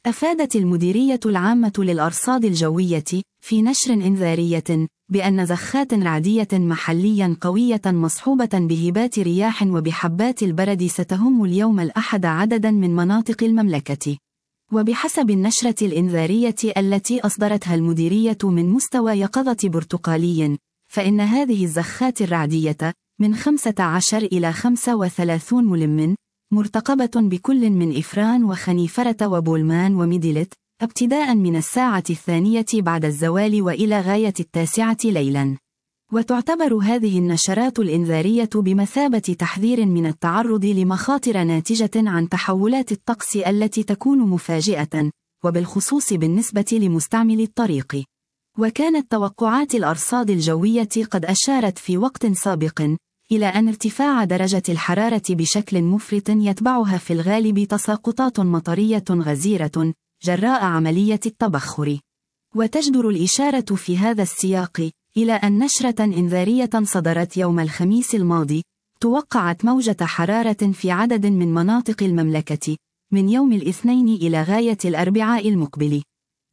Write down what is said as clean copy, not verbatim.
أفادت المديرية العامة للأرصاد الجوية في نشر إنذارية بأن زخات رعدية محليا قوية مصحوبة بهبات رياح وبحبات البرد ستهم اليوم الأحد عددا من مناطق المملكة. وبحسب النشرة الإنذارية التي أصدرتها المديرية من مستوى يقظة برتقالي، فإن هذه الزخات الرعدية من 15 إلى 35 ملم مرتقبة بكل من إفران وخنيفرة وبولمان وميدلت ابتداء من الساعة 2 بعد الزوال وإلى غاية 9 ليلا. وتعتبر هذه النشرات الإنذارية بمثابة تحذير من التعرض لمخاطر ناتجة عن تحولات الطقس التي تكون مفاجئة، وبالخصوص بالنسبة لمستعملي الطريق. وكانت توقعات الأرصاد الجوية قد أشارت في وقت سابق إلى أن ارتفاع درجة الحرارة بشكل مفرط يتبعها في الغالب تساقطات مطرية غزيرة جراء عملية التبخر. وتجدر الإشارة في هذا السياق إلى أن نشرة إنذارية صدرت يوم الخميس الماضي توقعت موجة حرارة في عدد من مناطق المملكة من يوم الاثنين إلى غاية الأربعاء المقبل.